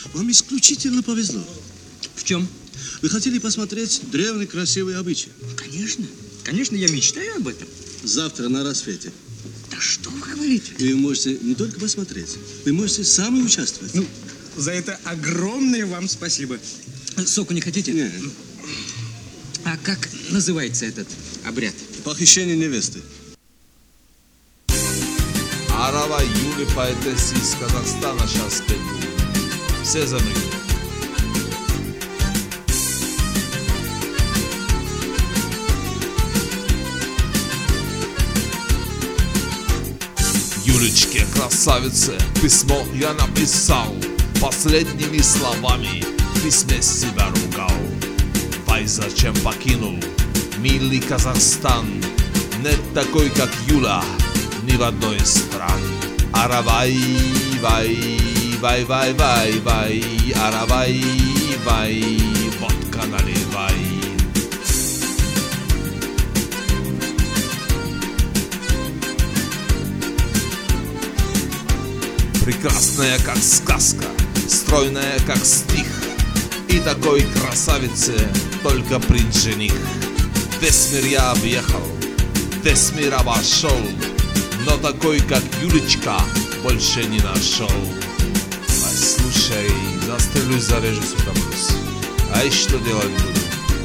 Вам исключительно повезло. В чем? Вы хотели посмотреть древние красивые обычаи? Конечно. Конечно, я мечтаю об этом. Завтра на рассвете. Да что вы говорите? И вы можете не только посмотреть, вы можете сами участвовать. Ну, за это огромное вам спасибо. Соку не хотите? Нет. А как называется этот обряд? Похищение невесты. Арава Юли поэтесса из Казахстана сейчас петь будет. Все замрите. Юлечке, красавице, письмо я написал. Последними словами в письме себя ругал. Вай, зачем покинул милый Казахстан? Нет такой, как Юля, ни в одной из стран. Аравай, вай, вай, вай, вай, вай, аравай, вай, водка наливай. Прекрасная, как сказка, стройная, как стих, и такой красавице только принц-жених. Весь мир я объехал, весь мир обошел, но такой, как Юлечка, больше не нашел. Ай, слушай, застрелюсь, зарежусь, утоплюсь. Ай, что делать буду?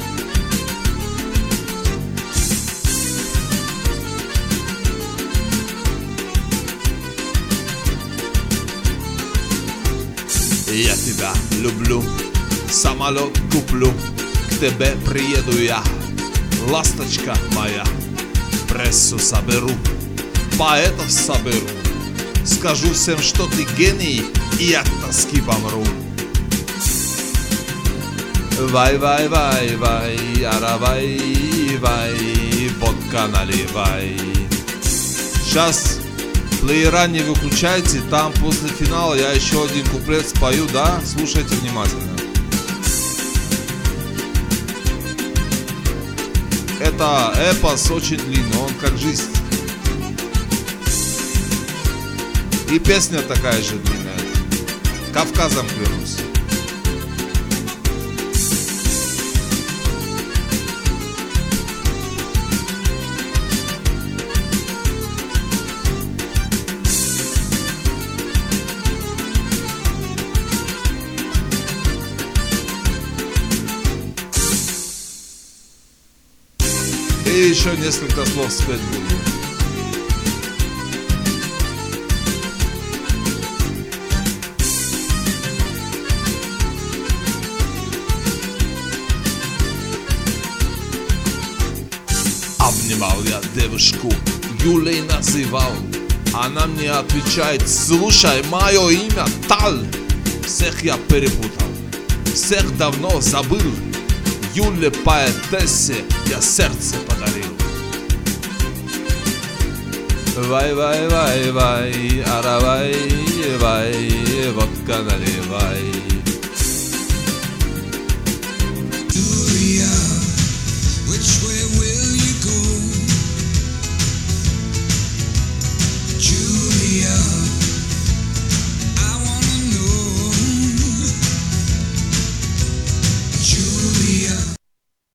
Я тебя люблю, самолет куплю, к тебе приеду я, ласточка моя. Прессу соберу, поэтов соберу, скажу всем, что ты гений, и от тоски помру. Вай, вай, вай, вай, аравай, вай, водка наливай. Сейчас плеера не выключайте, там после финала я еще один куплет спою, да? Слушайте внимательно. Это эпос очень длинный, он как жизнь. И песня такая же длинная. Кавказом клянусь. И еще несколько слов спеть буду. Обнимал я девушку, Юлей называл. Она мне отвечает: слушай, мое имя Таль. Всех я перепутал, всех давно забыл. Юле поэтессе я сердце подарил. Вай, вай, вай, вай, аравай, вай, водка наливай.